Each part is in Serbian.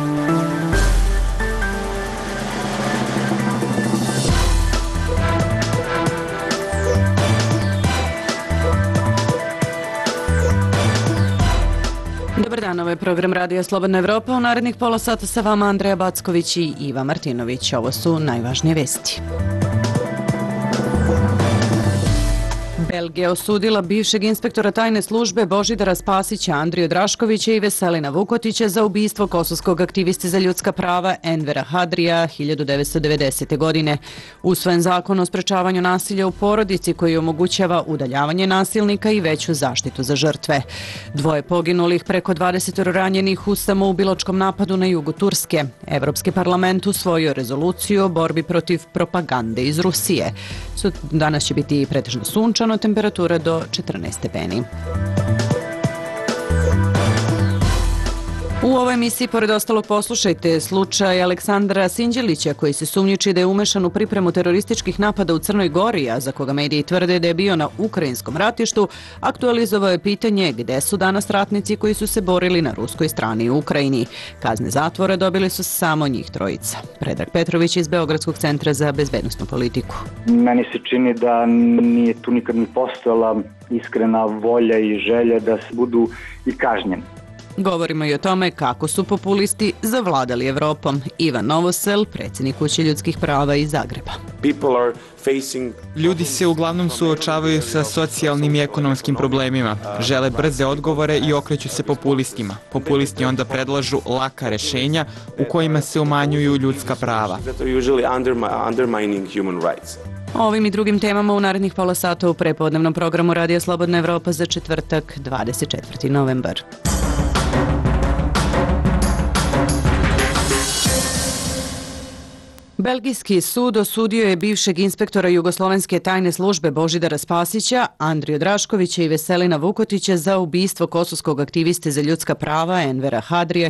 Dobar dan, ovo je program Radija Slobodna Evropa. U narednih pola sata sa vama Andreja Backović i Iva Martinović. Ovo su najvažnije vesti. Belgija osudila bivšeg inspektora tajne službe Božidara Spasića, Andriju Draškovića i Veselina Vukotića za ubistvo kosovskog aktiviste za ljudska prava Envera Hadrija 1990. godine. Usvojen zakon o sprečavanju nasilja u porodici koji omogućava udaljavanje nasilnika i veću zaštitu za žrtve. 2 poginulih, preko 20 ranjenih u samoubilačkom napadu na jugu Turske. Evropski parlament usvojio rezoluciju o borbi protiv propagande iz Rusije. Danas će biti pretežno sunčano, temperatura do 14 stepeni. U ovoj emisiji, pored ostalog, poslušajte slučaj Aleksandra Sinđelića, koji se sumnjiči da je umešan u pripremu terorističkih napada u Crnoj Gori, a za koga mediji tvrde da je bio na ukrajinskom ratištu, aktualizovao je pitanje gde su danas ratnici koji su se borili na ruskoj strani u Ukrajini. Kazne zatvora dobili su samo njih trojica. Predrag Petrović iz Beogradskog centra za bezbednosnu politiku. Meni se čini da nije tu nikad ni postojala iskrena volja i želja da se budu i kažnjeni. Govorimo i o tome kako su populisti zavladali Evropom. Ivan Novosel, predsjednik Kuće ljudskih prava iz Zagreba. Ljudi se uglavnom suočavaju sa socijalnim i ekonomskim problemima. Žele brze odgovore i okreću se populistima. Populisti onda predlažu laka rešenja u kojima se umanjuju ljudska prava. O ovim i drugim temama u narednih pola sata u prepodnevnom programu Radija Slobodna Evropa za četvrtak, 24. novembar. Belgijski sud osudio je bivšeg inspektora jugoslovenske tajne službe Božidara Spasića, Andriju Draškovića i Veselina Vukotića za ubistvo kosovskog aktiviste za ljudska prava Envera Hadrija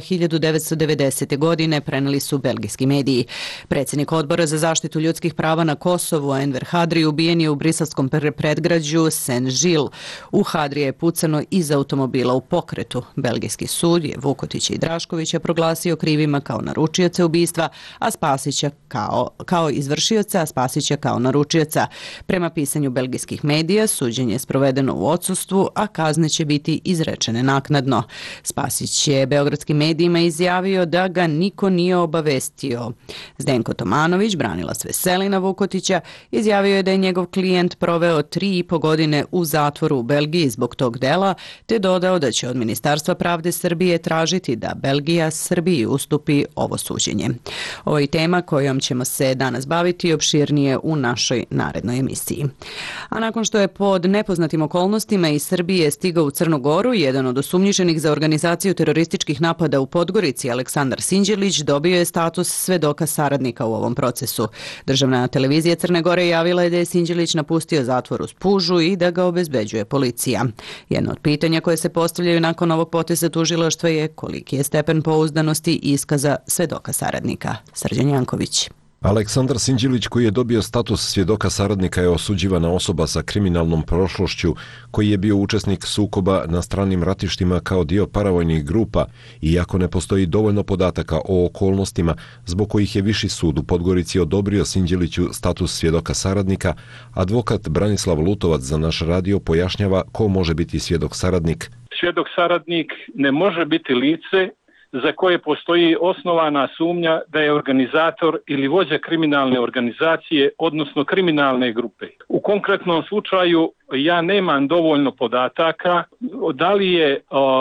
1990. godine, preneli su belgijski mediji. Predsjednik odbora za zaštitu ljudskih prava na Kosovu, Enver Hadri, ubijen je u briselskom predgrađu Saint-Gilles. U Hadrija je pucano iz automobila u pokretu. Belgijski sud je Vukotića i Draškovića proglasio krivima kao naručioce ubistva, a Spasića kao izvršioca, a Spasića kao naručioca. Prema pisanju belgijskih medija, suđenje je sprovedeno u odsustvu, a kazne će biti izrečene naknadno. Spasić je beogradskim medijima izjavio da ga niko nije obavestio. Zdenko Tomanović, branilac Veselina Vukotića, izjavio je da je njegov klijent proveo 3,5 godine u zatvoru u Belgiji zbog tog dela, te dodao da će od Ministarstva pravde Srbije tražiti da Belgija Srbiji ustupi ovo suđenje. Ovo je tema kojom ćemo se danas baviti opširnije u našoj narednoj emisiji. A nakon što je pod nepoznatim okolnostima iz Srbije stigao u Crnu Goru, jedan od osumnjičenih za organizaciju terorističkih napada u Podgorici, Aleksandar Sinđelić, dobio je status svedoka saradnika u ovom procesu. Državna televizija Crne Gore javila je da je Sinđelić napustio zatvor uz pužu i da ga obezbeđuje policija. Jedno od pitanja koje se postavljaju nakon ovog poteza tužilaštva je koliki je stepen pouzdanosti iskaza svedoka saradnika. Srđan Janković. Aleksandar Sinđelić, koji je dobio status svjedoka saradnika, je osuđivana osoba sa kriminalnom prošlošću, koji je bio učesnik sukoba na stranim ratištima kao dio paravojnih grupa, iako ne postoji dovoljno podataka o okolnostima zbog kojih je Viši sud u Podgorici odobrio Sinđeliću status svjedoka saradnika, advokat Branislav Lutovac za naš radio pojašnjava ko može biti svjedok saradnik. Svjedok saradnik ne može biti lice za koje postoji osnovana sumnja da je organizator ili vođa kriminalne organizacije, odnosno kriminalne grupe. U konkretnom slučaju ja nemam dovoljno podataka da li je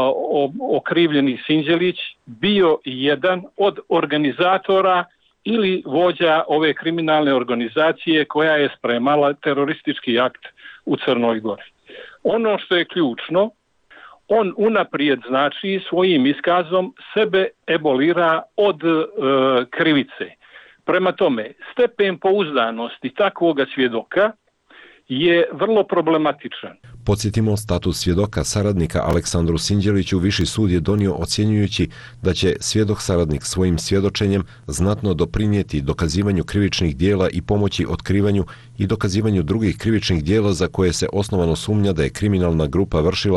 okrivljeni Sinđelić bio jedan od organizatora ili vođa ove kriminalne organizacije koja je spremala teroristički akt u Crnoj Gori. Ono što je ključno, on unaprijed, znači, svojim iskazom sebe ebolira od krivice. Prema tome, stepen pouzdanosti takvoga svjedoka je vrlo problematičan. Podsjetimo, status svjedoka saradnika Aleksandru Sinđeliću Viši sud je donio ocjenjujući da će svjedok saradnik svojim svjedočenjem znatno doprinijeti dokazivanju krivičnih dijela i pomoći otkrivanju i dokazivanju drugih krivičnih dijela za koje se osnovano sumnja da je kriminalna grupa vršila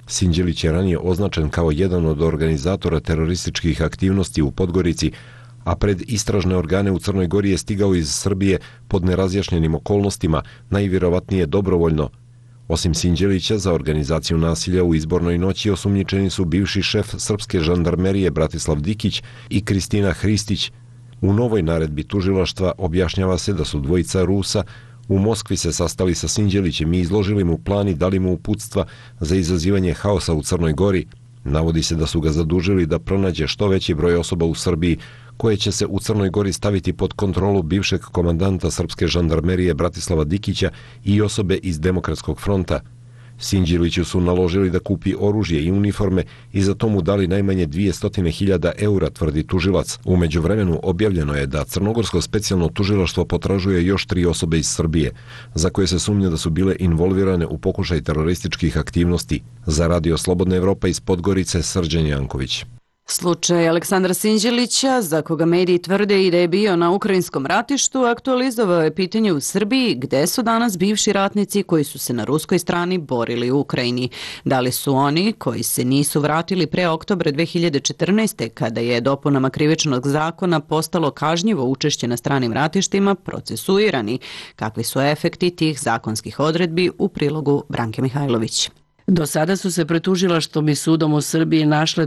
Sinđelić je ranije označen kao jedan od organizatora terorističkih aktivnosti u Podgorici, a pred istražne organe u Crnoj Gori je stigao iz Srbije pod nerazjašnjenim okolnostima, najvjerovatnije dobrovoljno. Osim Sinđelića, za organizaciju nasilja u izbornoj noći osumnjičeni su bivši šef srpske žandarmerije Bratislav Dikić i Kristina Hristić. U novoj naredbi tužilaštva objašnjava se da su dvojica Rusa u Moskvi se sastali sa Sinđelićem i izložili mu plan i dali mu uputstva za izazivanje haosa u Crnoj Gori. Navodi se da su ga zadužili da pronađe što veći broj osoba u Srbiji koje će se u Crnoj Gori staviti pod kontrolu bivšeg komandanta srpske žandarmerije Bratislava Dikića i osobe iz Demokratskog fronta. Sinđeliću su naložili da kupi oružje i uniforme i za to mu dali najmanje 200.000 eura, tvrdi tužilac. U međuvremenu objavljeno je da Crnogorsko specijalno tužilaštvo potražuje još 3 osobe iz Srbije, za koje se sumnja da su bile involvirane u pokušaj terorističkih aktivnosti. Za Radio Slobodna Evropa iz Podgorice, Srđan Janković. Slučaj Aleksandra Sinđelića, za koga mediji tvrde i da je bio na ukrajinskom ratištu, aktualizovao je pitanje u Srbiji gde su danas bivši ratnici koji su se na ruskoj strani borili u Ukrajini. Da li su oni koji se nisu vratili pre oktobra 2014. kada je dopunama krivičnog zakona postalo kažnjivo učešće na stranim ratištima procesuirani? Kakvi su efekti tih zakonskih odredbi u prilogu Branke Mihajlović? Do sada su se pred tužilaštvom i sudom u Srbiji našle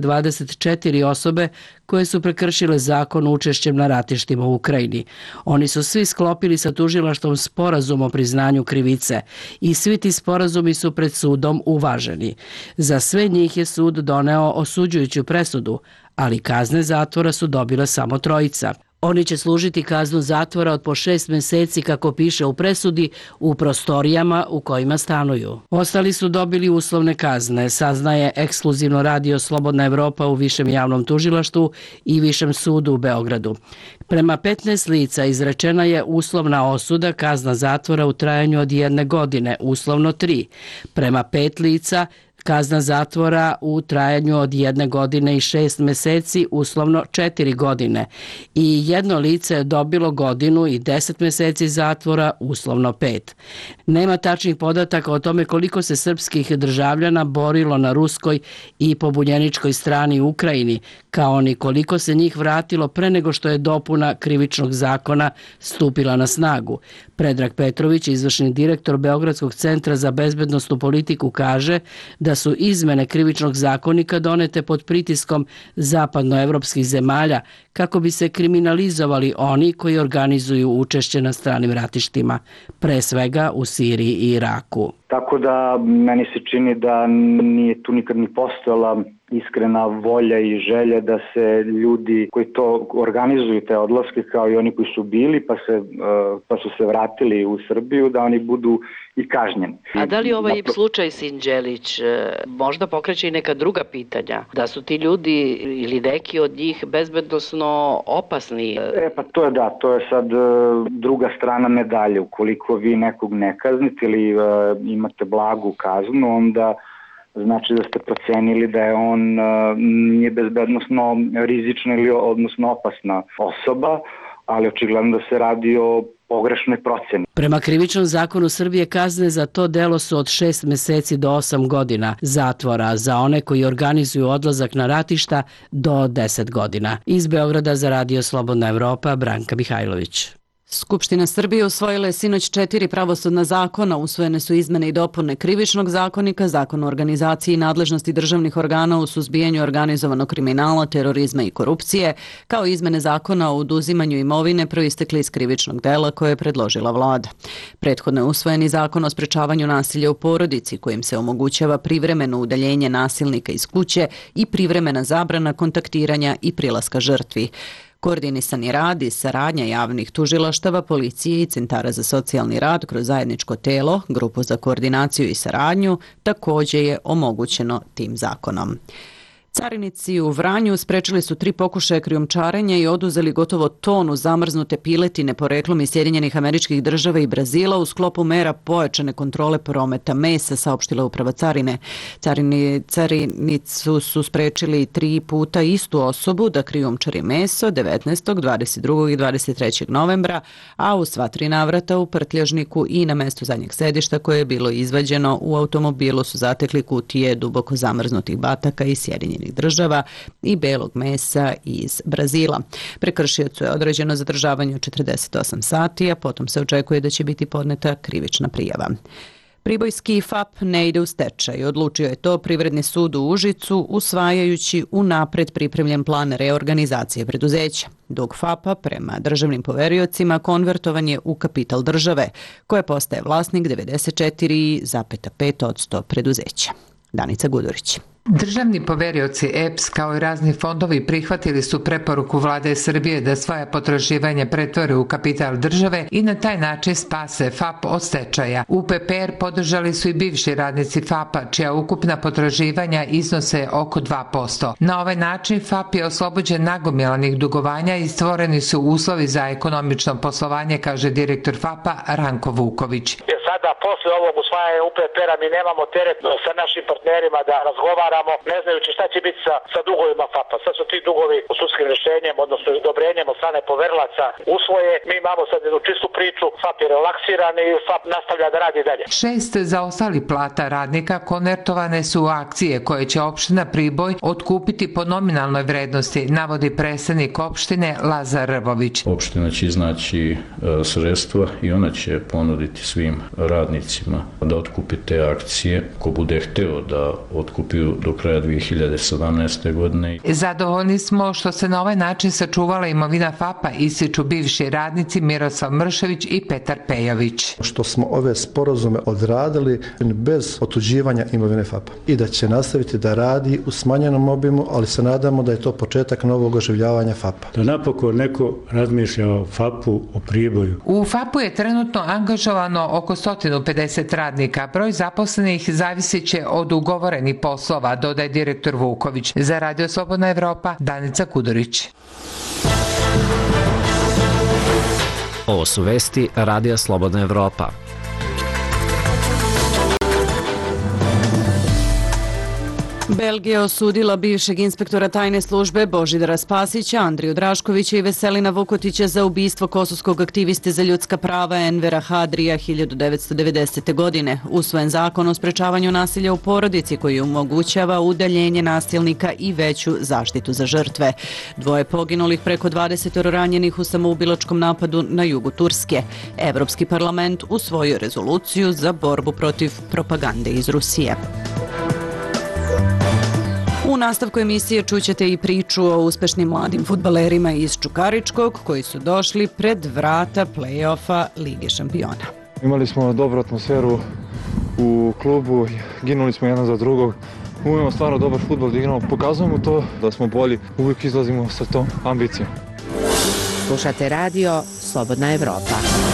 24 osobe koje su prekršile zakon učešćem na ratištima u Ukrajini. Oni su svi sklopili sa tužilaštvom sporazum o priznanju krivice i svi ti sporazumi su pred sudom uvaženi. Za sve njih je sud doneo osuđujuću presudu, ali kazne zatvora su dobila samo 3. Oni će služiti kaznu zatvora od po 6 meseci, kako piše u presudi, u prostorijama u kojima stanuju. Ostali su dobili uslovne kazne, saznaje ekskluzivno Radio Slobodna Evropa u Višem javnom tužilaštvu i Višem sudu u Beogradu. Prema 15 lica izrečena je uslovna osuda, kazna zatvora u trajanju od 1 godine, uslovno 3. Prema 5 lica kazna zatvora u trajanju od 1 godine i 6 meseci, uslovno 4 godine. I jedno lice je dobilo 1 godinu i 10 meseci zatvora, uslovno 5. Nema tačnih podataka o tome koliko se srpskih državljana borilo na ruskoj i pobunjeničkoj strani u Ukrajini, kao ni koliko se njih vratilo pre nego što je dopuna krivičnog zakona stupila na snagu. Predrag Petrović, izvršni direktor Beogradskog centra za bezbednosnu politiku, kaže da su izmene krivičnog zakonika donete pod pritiskom zapadnoevropskih zemalja kako bi se kriminalizovali oni koji organizuju učešće na stranim ratištima, pre svega u Siriji i Iraku. Tako da meni se čini da nije tu nikad ni postojala iskrena volja i želja da se ljudi koji to organizuju, te odlaske, kao i oni koji su bili pa su se vratili u Srbiju, da oni budu i kažnjeni. A da li ovaj slučaj Sinđelić možda pokreće i neka druga pitanja? Da su ti ljudi ili neki od njih bezbednosno opasni? Pa to je sad druga strana medalje. Ukoliko vi nekog ne kaznite ili imate blagu kaznu, onda znači da ste procenili da je on nije bezbednosno rizična ili odnosno opasna osoba, ali očigledno da se radi o pogrešnoj proceni. Prema krivičnom zakonu Srbije kazne za to delo su od 6 meseci do 8 godina zatvora, za one koji organizuju odlazak na ratišta do 10 godina. Iz Beograda za Radio Slobodna Evropa, Branka Mihajlović. Skupština Srbije usvojila je sinoć 4 pravosudna zakona. Usvojene su izmene i dopune krivičnog zakonika, zakon o organizaciji i nadležnosti državnih organa u suzbijanju organizovanog kriminala, terorizma i korupcije, kao i izmene zakona o oduzimanju imovine proistekli iz krivičnog dela koje je predložila vlada. Prethodno je usvojen i zakon o sprečavanju nasilja u porodici, kojim se omogućava privremeno udaljenje nasilnika iz kuće i privremena zabrana kontaktiranja i prilaska žrtvi. Koordinisani rad i saradnja javnih tužilaštava, policije i centara za socijalni rad kroz zajedničko telo, grupu za koordinaciju i saradnju, također je omogućeno tim zakonom. Carinici u Vranju sprečili su 3 pokušaja krijumčarenja i oduzeli gotovo tonu zamrznute piletine poreklom iz Sjedinjenih Američkih Država i Brazila u sklopu mera pojačane kontrole prometa mesa, saopštila uprava carine. Carinicu su sprečili 3 puta istu osobu da krijumčari meso 19., 22. i 23. novembra, a u sva 3 navrata u prtljažniku i na mestu zadnjeg sedišta koje je bilo izvađeno u automobilu su zatekli kutije duboko zamrznutih bataka iz Sjedinjenih Država i belog mesa iz Brazila. Prekršiocu je određeno zadržavanje od 48 sati, a potom se očekuje da će biti podneta krivična prijava. Pribojski FAP ne ide u stečaj. Odlučio je to Privredni sud u Užicu usvajajući unapred pripremljen plan reorganizacije preduzeća. Dug FAP-a prema državnim poveriocima konvertovan je u kapital države, koje postaje vlasnik 94,5% preduzeća. Danica Gudurić. Državni poverioci EPS kao i razni fondovi prihvatili su preporuku Vlade Srbije da svoja potraživanja pretvore u kapital države i na taj način spase FAP od stečaja. UPPR podržali su i bivši radnici FAP-a, čija ukupna potraživanja iznose oko 2%. Na ovaj način FAP je oslobođen nagomilanih dugovanja i stvoreni su uslovi za ekonomično poslovanje, kaže direktor FAP-a Ranko Vuković. Sada, posle ovog usvajanja UPPR-a, mi nemamo teret sa našim partnerima da razgovaramo, ne znajući šta će biti sa dugovima FAP-a. Sad su ti dugovi u sudskim rješenjem, odnosno odobrenjem od strane poverilaca usvoje. Mi imamo sad jednu čistu priču, FAP je relaksiran i FAP nastavlja da radi dalje. 6 zaostalih plata radnika konvertovane su u akcije koje će opština Priboj otkupiti po nominalnoj vrednosti, navodi predstavnik opštine Lazar Rvović. Opština će iznaći sredstva i ona će ponuditi svim radnicima da otkupi te akcije, ko bude hteo da otkupiju do kraja 2017. godine. Zadovoljni smo što se na ovaj način sačuvala imovina FAP-a, ističu bivši radnici Miroslav Mršević i Petar Pejović. Što smo ove sporazume odradili bez otuđivanja imovine FAP-a i da će nastaviti da radi u smanjenom obimu, ali se nadamo da je to početak novog oživljavanja FAP-a. Da napokon neko razmišlja o FAP-u, o Priboju. U FAP-u je trenutno angažovano oko 150 radnika. Broj zaposlenih zavisit će od ugovorenih poslova, dodaje direktor Vuković. Za Radio Slobodna Evropa, Danica Kudurić. Ovo su vesti Radija Slobodna Evropa. Belgija osudila bivšeg inspektora tajne službe Božidara Spasića, Andriju Draškovića i Veselina Vukotića za ubistvo kosovskog aktiviste za ljudska prava Envera Hadrija 1990. godine. Usvojen zakon o sprečavanju nasilja u porodici koji omogućava udaljenje nasilnika i veću zaštitu za žrtve. 2 poginulih, preko 20 ranjenih u samoubilačkom napadu na jugu Turske. Evropski parlament usvojio rezoluciju za borbu protiv propagande iz Rusije. U nastavku emisije čućete i priču o uspešnim mladim fudbalerima iz Čukaričkog koji su došli pred vrata play-offa Lige šampiona. Imali smo dobru atmosferu u klubu, ginuli smo jedan za drugog. Umemo stvarno dobar fudbal da igramo, pokazujemo to da smo bolji, uvijek izlazimo sa tom ambicijom. Slušate radio Slobodna Evropa.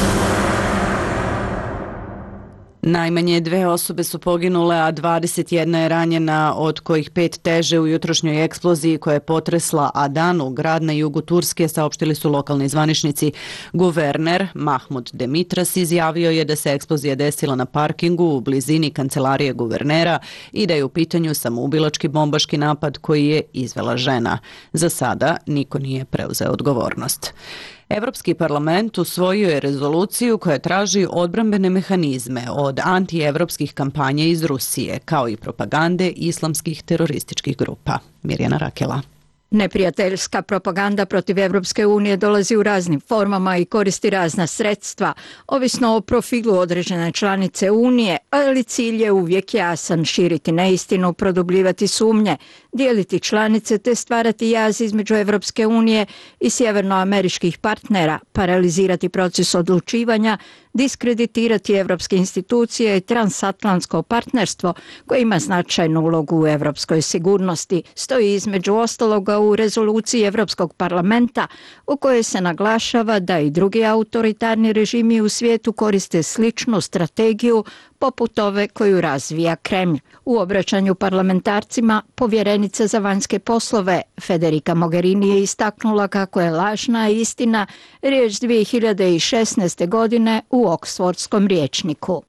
Najmanje 2 osobe su poginule, a 21 je ranjena, od kojih 5 teže u jutrošnjoj eksploziji koja je potresla Adanu, grad na jugu Turske, saopštili su lokalni zvaničnici. Guverner Mahmud Demitras izjavio je da se eksplozija desila na parkingu u blizini kancelarije guvernera i da je u pitanju samoubilački bombaški napad koji je izvela žena. Za sada niko nije preuzeo odgovornost. Evropski parlament usvojio je rezoluciju koja traži odbrambene mehanizme od antievropskih kampanja iz Rusije, kao i propagande islamskih terorističkih grupa. Mirjana Rakela. Neprijateljska propaganda protiv Evropske unije dolazi u raznim formama i koristi razna sredstva, ovisno o profilu određene članice Unije, ali cilj je uvijek jasan: širiti neistinu, produbljivati sumnje, dijeliti članice te stvarati jaz između Evropske unije i sjevernoameričkih partnera, paralizirati proces odlučivanja, diskreditirati evropske institucije i transatlantsko partnerstvo koje ima značajnu ulogu u evropskoj sigurnosti, stoji između ostaloga u rezoluciji Evropskog parlamenta u kojoj se naglašava da i drugi autoritarni režimi u svijetu koriste sličnu strategiju poput ove koju razvija Kremlj. U obraćanju parlamentarcima povjerenik povjerenica za vanjske poslove Federica Mogherini je istaknula kako je lažna istina riječ 2016. godine u Oksfordskom rječniku.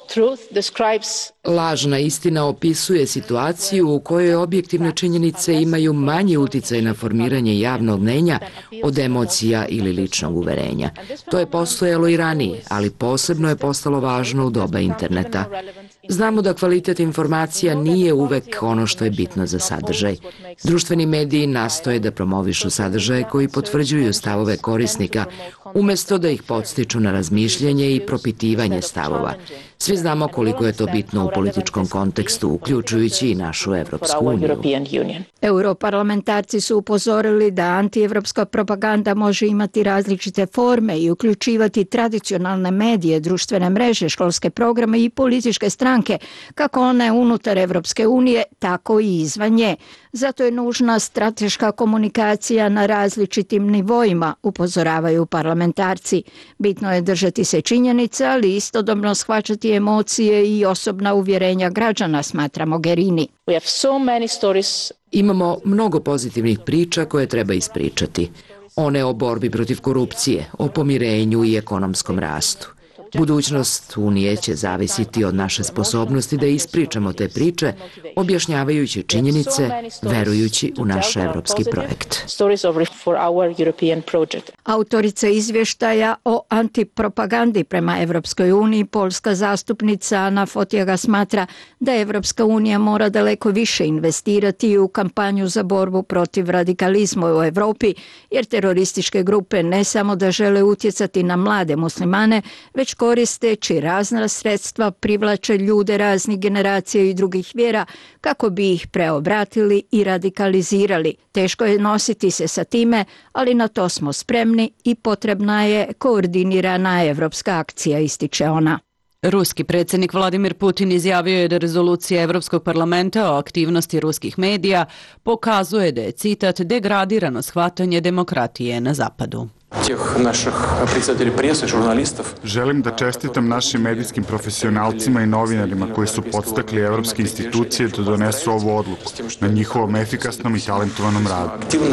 Lažna istina opisuje situaciju u kojoj objektivne činjenice imaju manji uticaj na formiranje javnog mnjenja od emocija ili ličnog uverenja. To je postojalo i ranije, ali posebno je postalo važno u doba interneta. Znamo da kvalitet informacija nije uvek ono što je bitno za sadržaj. Društveni mediji nastoje da promovišu sadržaje koji potvrđuju stavove korisnika, umjesto da ih podstiču na razmišljanje i propitivanje stavova. Svi znamo koliko je to bitno u političkom kontekstu, uključujući i našu Evropsku uniju. Europarlamentarci su upozorili da antievropska propaganda može imati različite forme i uključivati tradicionalne medije, društvene mreže, školske programe i političke stranke, kako one unutar Evropske unije, tako i izvan nje. Zato je nužna strateška komunikacija na različitim nivoima, upozoravaju parlamentarci. Bitno je držati se činjenica, ali istodobno shvaćati emocije i osobna uvjerenja građana, smatra Mogherini. Imamo mnogo pozitivnih priča koje treba ispričati. One o borbi protiv korupcije, o pomirenju i ekonomskom rastu. Budućnost Unije će zavisiti od naše sposobnosti da ispričamo te priče, objašnjavajući činjenice, verujući u naš evropski projekt. Autorica izvještaja o antipropagandi prema Evropskoj uniji, polska zastupnica Ana Fotiga smatra da Evropska unija mora daleko više investirati u kampanju za borbu protiv radikalizma u Evropi, jer terorističke grupe ne samo da žele utjecati na mlade muslimane, već koristeći razna sredstva privlače ljude raznih generacija i drugih vjera kako bi ih preobratili i radikalizirali. Teško je nositi se sa time, ali na to smo spremni i potrebna je koordinirana evropska akcija, ističe ona. Ruski predsjednik Vladimir Putin izjavio je da rezolucija Evropskog parlamenta o aktivnosti ruskih medija pokazuje da je, citat, degradirano shvatanje demokratije na Zapadu. Želim da čestitam našim medijskim profesionalcima i novinarima koji su podstakli evropske institucije da donesu ovu odluku na njihovom efikasnom i talentovanom radu.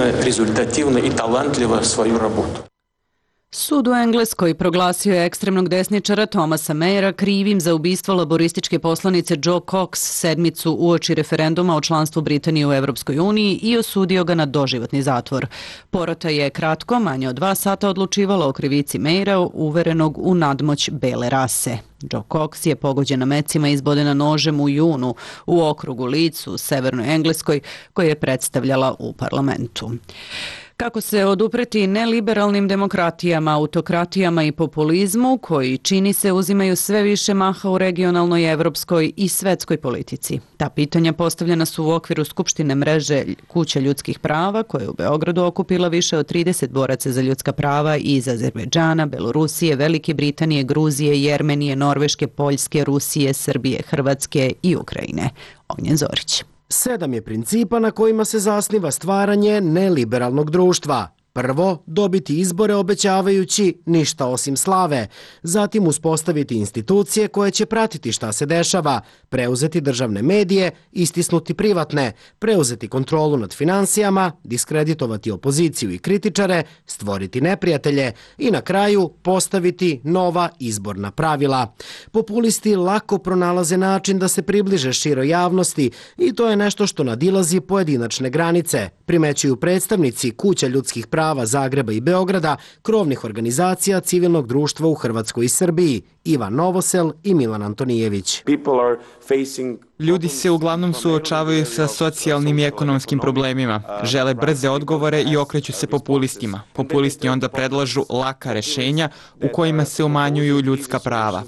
Sud u Engleskoj proglasio je ekstremnog desničara Thomasa Mayera krivim za ubistvo laborističke poslanice Jo Cox sedmicu uoči referenduma o članstvu Britanije u Evropskoj uniji i osudio ga na doživotni zatvor. Porota je kratko, manje od 2 sata odlučivala o krivici Mayera, uverenog u nadmoć bele rase. Jo Cox je pogođena mecima izbodena nožem u junu u okrugu Leeds u severnoj Engleskoj koje je predstavljala u parlamentu. Kako se odupreti neliberalnim demokratijama, autokratijama i populizmu koji, čini se, uzimaju sve više maha u regionalnoj, evropskoj i svetskoj politici? Ta pitanja postavljena su u okviru Skupštine mreže Kuća ljudskih prava, koja je u Beogradu okupila više od 30 boraca za ljudska prava iz Azerbejdžana, Belorusije, Velike Britanije, Gruzije, Jermenije, Norveške, Poljske, Rusije, Srbije, Hrvatske i Ukrajine. Ognjen Zorić. 7 je principa na kojima se zasniva stvaranje neliberalnog društva. Prvo, dobiti izbore obećavajući ništa osim slave. Zatim uspostaviti institucije koje će pratiti šta se dešava, preuzeti državne medije, istisnuti privatne, preuzeti kontrolu nad finansijama, diskreditovati opoziciju i kritičare, stvoriti neprijatelje i na kraju postaviti nova izborna pravila. Populisti lako pronalaze način da se približe široj javnosti i to je nešto što nadilazi pojedinačne granice, primećuju predstavnici Kuća ljudskih prava Zagreba i Beograda, krovnih organizacija civilnog društva u Hrvatskoj i Srbiji, Ivan Novosel i Milan Antonijević. Ljudi se uglavnom suočavaju sa socijalnim i ekonomskim problemima, žele brze odgovore i okreću se populistima. Populisti onda predlažu laka rešenja u kojima se umanjuju ljudska prava.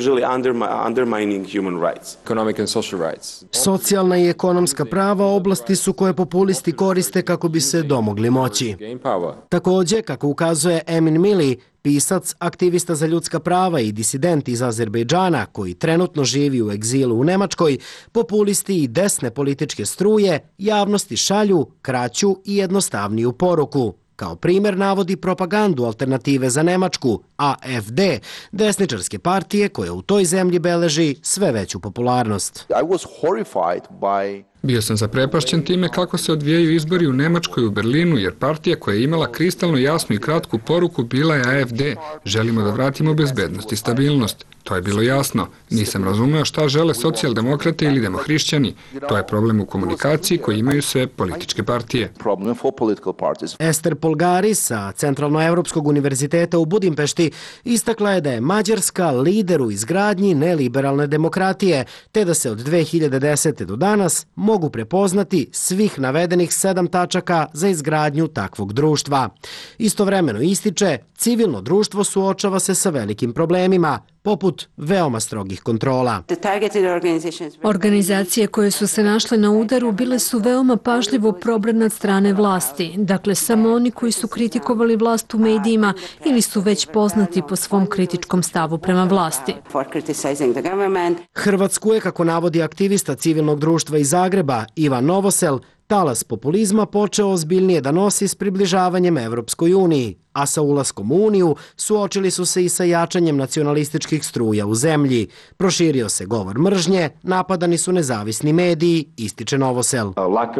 Socijalna i ekonomska prava oblasti su koje populisti koriste kako bi se domogli moći. Također, kako ukazuje Emin Mili, pisac, aktivista za ljudska prava i disident iz Azerbejdžana koji trenutno živi u egzilu u Nemačkoj, populisti i desne političke struje javnosti šalju kraću i jednostavniju poruku. Kao primjer navodi propagandu Alternative za Nemačku, AFD, desničarske partije koja u toj zemlji beleži sve veću popularnost. Bio sam zaprepašćen time kako se odvijaju izbori u Nemačkoj, u Berlinu, jer partija koja je imala kristalno jasnu i kratku poruku bila je AFD. Želimo da vratimo bezbednost i stabilnost. To je bilo jasno. Nisam razumeo šta žele socijaldemokrate ili demohrišćani. To je problem u komunikaciji koji imaju sve političke partije. Ester Polgaris sa Centralnoevropskog univerziteta u Budimpešti istakla je da je Mađarska lider u izgradnji neliberalne demokratije, te da se od 2010. do danas mogu prepoznati svih navedenih 7 tačaka za izgradnju takvog društva. Istovremeno ističe, civilno društvo suočava se sa velikim problemima, poput veoma strogih kontrola. Organizacije koje su se našle na udaru bile su veoma pažljivo probrane od strane vlasti. Dakle, samo oni koji su kritikovali vlast u medijima ili su već poznati po svom kritičkom stavu prema vlasti. Hrvatsku je, kako navodi aktivista civilnog društva iz Zagreba Ivan Novosel, talas populizma počeo ozbiljnije da nosi s približavanjem Evropskoj uniji, a sa ulaskom u Uniju suočili su se i sa jačanjem nacionalističkih struja u zemlji. Proširio se govor mržnje, napadani su nezavisni mediji, ističe Novosel.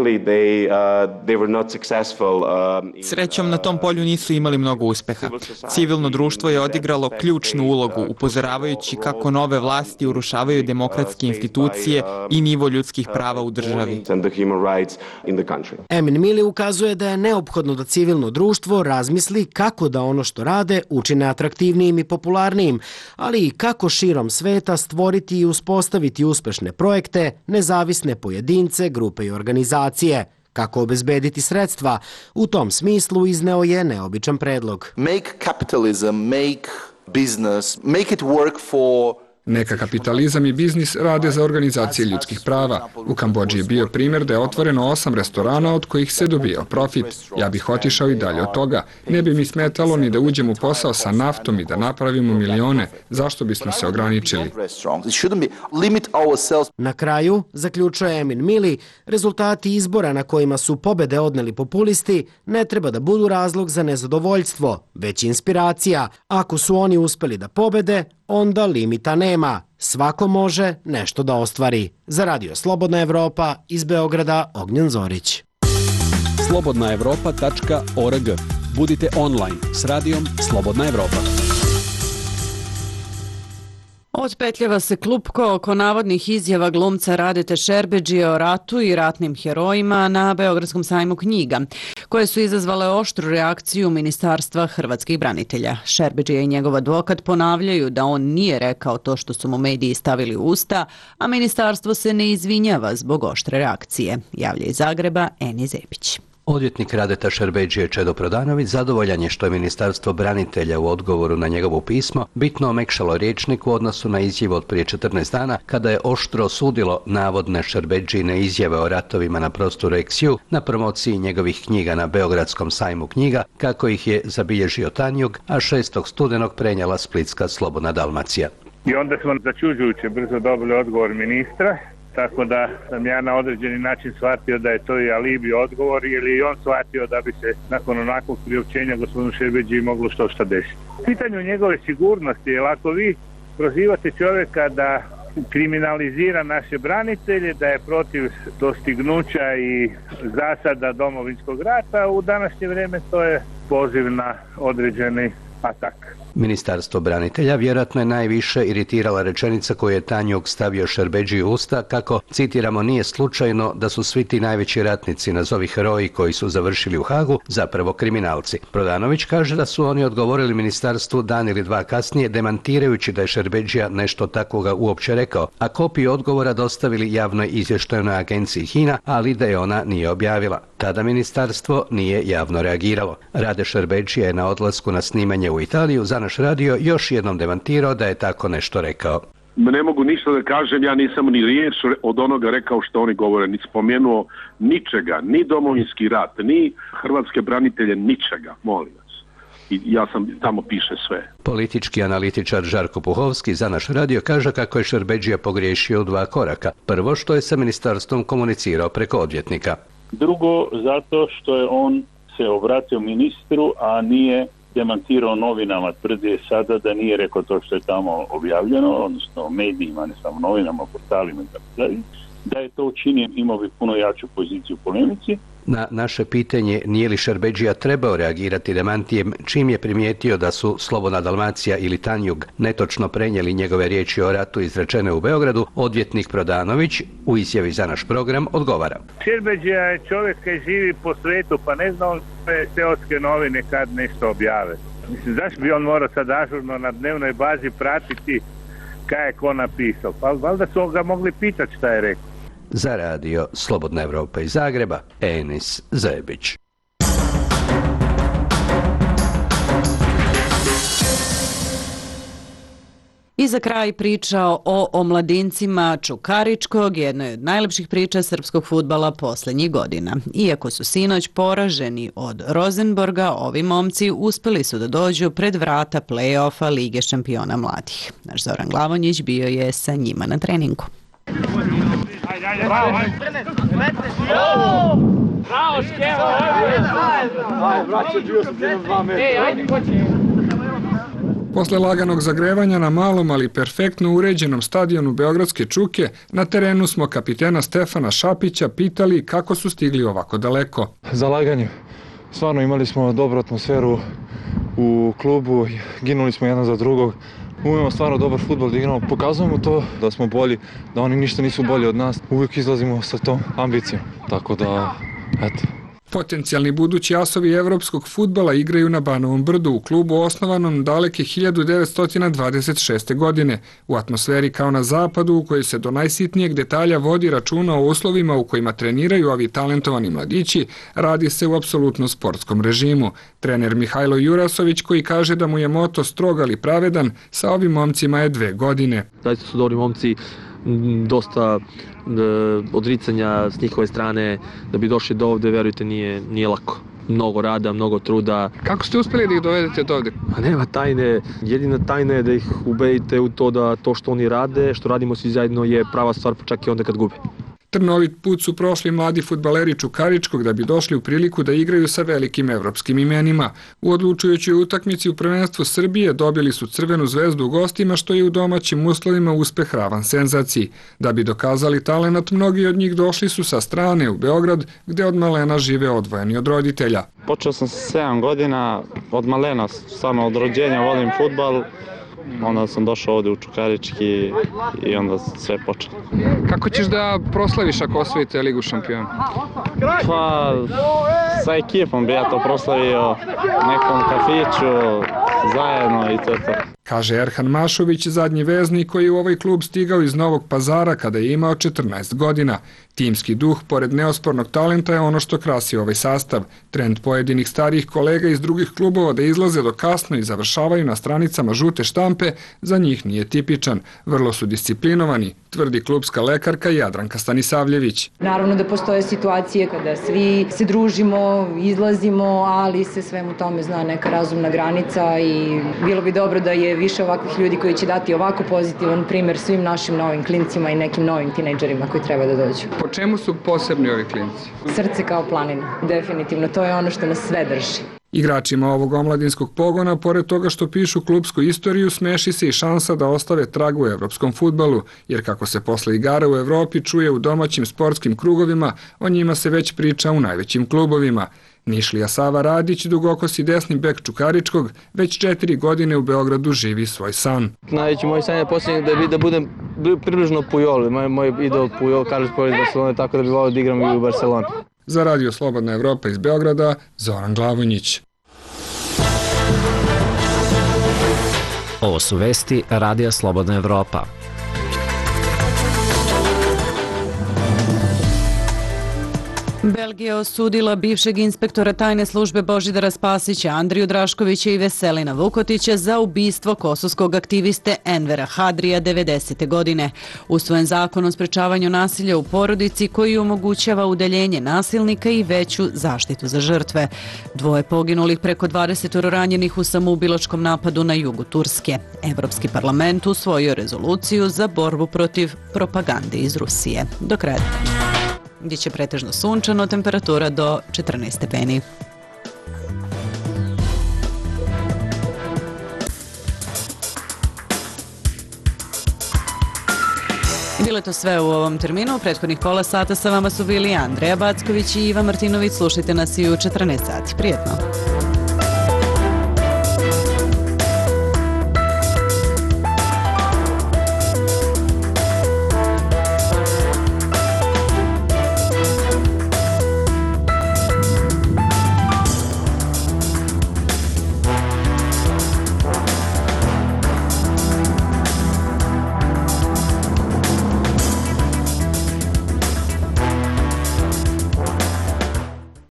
Srećom, na tom polju nisu imali mnogo uspeha. Civilno društvo je odigralo ključnu ulogu, upozoravajući kako nove vlasti urušavaju demokratske institucije i nivo ljudskih prava u državi. Emin Mili ukazuje da je neophodno da civilno društvo razmisli kako da ono što rade učine atraktivnijim i popularnijim, ali i kako širom sveta stvoriti i uspostaviti uspešne projekte, nezavisne pojedince, grupe i organizacije. Kako obezbediti sredstva? U tom smislu izneo je neobičan predlog. Make capitalism, make business, make it work for... Neka kapitalizam i biznis rade za organizacije ljudskih prava. U Kambodži je bio primjer da je otvoreno 8 restorana od kojih se dobijao profit. Ja bih otišao i dalje od toga. Ne bi mi smetalo ni da uđem u posao sa naftom i da napravimo milione. Zašto bismo se ograničili? Na kraju, zaključuje Emin Mili, rezultati izbora na kojima su pobede odneli populisti ne treba da budu razlog za nezadovoljstvo, već inspiracija. Ako su oni uspeli da pobede, onda limita nema. Svako može nešto da ostvari. Za Radio Slobodna Evropa iz Beograda, Ognjen Zorić. slobodnaevropa.org. Budite online s radijom Slobodna Evropa. Otpetljava se klupko oko navodnih izjava glumca Radete Šerbedžije o ratu i ratnim herojima na Beogradskom sajmu knjiga, koje su izazvale oštru reakciju Ministarstva hrvatskih branitelja. Šerbedžija i njegov advokat ponavljaju da on nije rekao to što su mu mediji stavili u usta, a ministarstvo se ne izvinjava zbog oštre reakcije. Javlja iz Zagreba Eni Zepić. Odvjetnik Radeta Šerbedžije Čedo Prodanović zadovoljan je što je Ministarstvo branitelja u odgovoru na njegovo pismo bitno omekšalo rječnik u odnosu na izjavu od prije 14 dana kada je oštro osudilo navodne Šerbedžijine izjave o ratovima na prostoru Eksiju na promociji njegovih knjiga na Beogradskom sajmu knjiga, kako ih je zabilježio Tanjug, a 6. studenog prenijela Splitska Slobodna Dalmacija. I onda smo začuđujuće brzo dobili odgovor ministra, tako da sam ja na određeni način shvatio da je to i alibi odgovor, ili i on shvatio da bi se nakon onakvog priopćenja gospodinu Šerbedžiji moglo što desiti. Pitanju njegove sigurnosti, jer ako vi prozivate čovjeka da kriminalizira naše branitelje, da je protiv dostignuća i zasada Domovinskog rata, u današnje vrijeme to je poziv na određeni atak. Ministarstvo branitelja vjerojatno je najviše iritirala rečenica koju je Tanjug stavio Šerbedžiji u usta kako, citiramo, nije slučajno da su svi ti najveći ratnici, nazovi heroji koji su završili u Hagu, zapravo kriminalci. Prodanović kaže da su oni odgovorili ministarstvu dan ili dva kasnije, demantirajući da je Šerbedžija nešto takvoga uopće rekao, a kopiju odgovora dostavili javnoj izvještajnoj agenciji HINA, ali da je ona nije objavila. Tada ministarstvo nije javno reagiralo. Rade Šerbedžija je na odlasku na snimanje u Italiju za naš radio još jednom demantirao da je tako nešto rekao. Ne mogu ništa da kažem, ja nisam ni riječ od onoga rekao što oni govore, ni spomenuo ničega, ni Domovinski rat, ni hrvatske branitelje, ničega, molim vas. I ja sam, tamo piše sve. Politički analitičar Žarko Puhovski za naš radio kaže kako je Šerbedžija pogriješio u 2 koraka. Prvo, što je sa ministarstvom komunicirao preko odvjetnika. Drugo, zato što je on se obratio ministru, a nije demantirao novinama, tvrdi je sada da nije rekao to što je tamo objavljeno, odnosno medijima, ne samo novinama, portalima i tako dalje. Da je to učinio, imao bi puno jaču poziciju u polemici. Na naše pitanje nije li Šerbedžija trebao reagirati demantijem čim je primijetio da su Slobodna Dalmacija ili Tanjug netočno prenijeli njegove riječi o ratu izrečene u Beogradu, odvjetnik Prodanović u izjavi za naš program odgovara. Šerbedžija je čovjek koji živi po svetu, pa ne zna on sve seoske novine kad nešto objave. Mislim, zašto bi on morao sad ažurno na dnevnoj bazi pratiti kaj je ko napisao? Pa valjda su ga mogli pitati šta je rekao. Za radio Slobodna Evropa iz Zagreba, Enis Zajebić. I za kraj priča o omladincima Čukaričkog, jednoj od najlepših priča srpskog fudbala posljednjih godina. Iako su sinoć poraženi od Rosenborga, ovi momci uspeli su da dođu pred vrata play-offa Lige šampiona mladih. Naš Zoran Glavonjić bio je sa njima na treningu. Bravo, Škeva! Aj, braće, bio sam 2 metra. Posle laganog zagrevanja na malom, ali perfektno uređenom stadionu Beogradske Čuke, na terenu smo kapitena Stefana Šapića pitali kako su stigli ovako daleko. Zalaganje. Stvarno imali smo dobru atmosferu u klubu, ginuli smo jedan za drugog. Umemo stvarno dobar fudbal da igramo, pokazujemo to da smo bolji, da oni ništa nisu bolji od nas. Uvijek izlazimo sa tom ambicijom, tako da, eto. Potencijalni budući asovi evropskog fudbala igraju na Banovom brdu u klubu osnovanom daleke 1926. godine, u atmosferi kao na zapadu u kojoj se do najsitnijeg detalja vodi računa o uslovima u kojima treniraju ovi talentovani mladići, radi se u apsolutno sportskom režimu. Trener Mihajlo Jurasović, koji kaže da mu je moto strog ali pravedan, sa ovim momcima je 2 godine. Zaista su dobri momci, dosta odricanja s njihove strane, da bi došli do ovde, verujte, nije lako. Mnogo rada, mnogo truda. Kako ste uspeli da ih dovedete do ovde? Pa nema tajne, jedina tajna je da ih ubedite u to da to što oni rade, što radimo svi zajedno je prava stvar, pa čak i onda kad gube. Trnovit put su prošli mladi fudbaleri Čukaričkog da bi došli u priliku da igraju sa velikim evropskim imenima. U odlučujućoj utakmici u prvenstvu Srbije dobili su Crvenu zvezdu u gostima, što je u domaćim uslovima uspeh ravan senzaciji. Da bi dokazali talenat, mnogi od njih došli su sa strane u Beograd, gde od malena žive odvojeni od roditelja. Počeo sam sa 7 godina, od malena, samo od rođenja volim fudbal. Onda sam došao ovde u Čukarički i onda sve počelo. Kako ćeš da proslaviš ako osvojite Ligu šampiona? Pa, sa ekipom bi ja to proslavio, nekom kafiću, zajedno i to. Kaže Erhan Mašović, zadnji veznik koji je u ovaj klub stigao iz Novog Pazara kada je imao 14 godina. Timski duh, pored neospornog talenta, je ono što krasi ovaj sastav. Trend pojedinih starijih kolega iz drugih klubova da izlaze do kasno i završavaju na stranicama žute štampe, za njih nije tipičan. Vrlo su disciplinovani, tvrdi klubska lekarka Jadranka Stanisavljević. Naravno da postoje situacije kada svi se družimo, izlazimo, ali se svemu tome zna neka razumna granica i bilo bi dobro da je više ovakvih ljudi koji će dati ovako pozitivan primjer svim našim novim klincima i nekim novim tinejdžerima koji treba da dođu. Po čemu su posebni ovi klinci? Srce kao planina, definitivno, to je ono što nas sve drži. Igračima ovog omladinskog pogona, pored toga što pišu klubsku istoriju, smeši se i šansa da ostave trag u evropskom fudbalu, jer kako se posle igara u Evropi čuje u domaćim sportskim krugovima, o njima se već priča u najvećim klubovima. Nišlija Sava Radić, dugokosi desni bek Čukaričkog, već 4 godine u Beogradu živi svoj san. Najveći moj san je posljednji da budem približno Pujol. Moj idol Pujol, Carlos Pujol iz Barcelone, tako da bi volio da igram i u Barceloni. Za radio Slobodna Evropa iz Beograda, Zoran Glavonjić. Ovo su vesti Radija Slobodna Evropa. Belgija osudila bivšeg inspektora tajne službe Božidara Spasića, Andriju Draškovića i Veselina Vukotića za ubistvo kosovskog aktiviste Envera Hadrija 90. godine. Usvojen zakon o sprečavanju nasilja u porodici koji omogućava udaljenje nasilnika i veću zaštitu za žrtve. 2 poginulih, preko 20 ranjenih u samoubilačkom napadu na jugu Turske. Evropski parlament usvojio rezoluciju za borbu protiv propagande iz Rusije. Do kraja gdje će pretežno sunčano, temperatura do 14 stepeni. Bile to sve u ovom terminu. U prethodnih pola sata sa vama su bili Andreja Backović i Iva Martinović. Slušajte nas i u 14 sati. Prijetno!